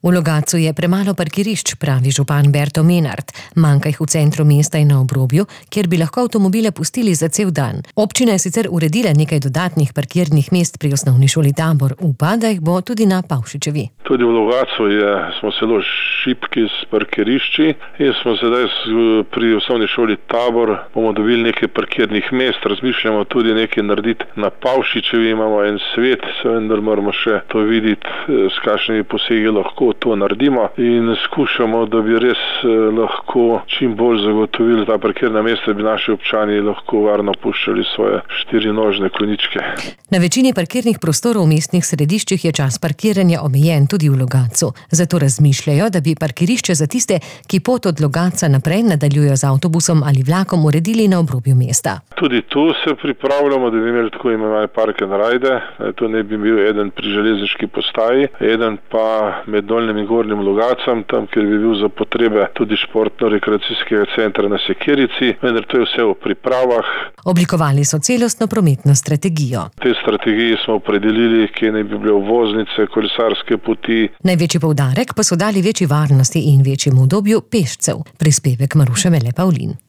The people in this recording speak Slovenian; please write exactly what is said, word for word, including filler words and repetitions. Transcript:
V Logatcu je premalo parkirišč, pravi župan Berto Menard. Manjka jih v centru mesta in na obrobju, kjer bi lahko avtomobile pustili za cel dan. Občina je sicer uredila nekaj dodatnih parkirnih mest pri osnovni šoli Tabor. Upa, da jih bo tudi na Pavšičevi. Tudi v Logatcu je, smo zelo šibki s parkirišči in smo sedaj pri osnovni šoli Tabor bomo dobili nekaj parkirnih mest. Razmišljamo tudi nekaj narediti na Pavšičevi, imamo en svet, vendar moramo še to videti, s kakšnimi posegi lahko to naredimo in skušamo, da bi res lahko čim bolj zagotovili ta parkirna mesta, da bi naši občani lahko varno puščali svoje štirinožne konjičke. Na večini parkirnih prostorov v mestnih središčih je čas parkiranja omejen tudi v Logatcu. Zato razmišljajo, da bi parkirišče za tiste, ki pot od Logatca naprej nadaljujejo z avtobusom ali vlakom, uredili na obrobju mesta. Tudi tu se pripravljamo, da bi imeli tako imenovane park and ride. To ne bi bil eden pri železniški postaji, eden pa med Dolnjim in Gornjim Logatcem, tam, kjer bi bil za potrebe tudi športno-rekreacijskega centra na Sekirici, vendar to je vse v pripravah. Oblikovali so celostno prometno strategijo. V tej strategiji smo opredelili, kje naj bi bile obvoznice, kolesarske poti. Največji poudarek pa so dali večji varnosti in večjemu udobju pešcev. Prispevek Maruše Mele Pavlin.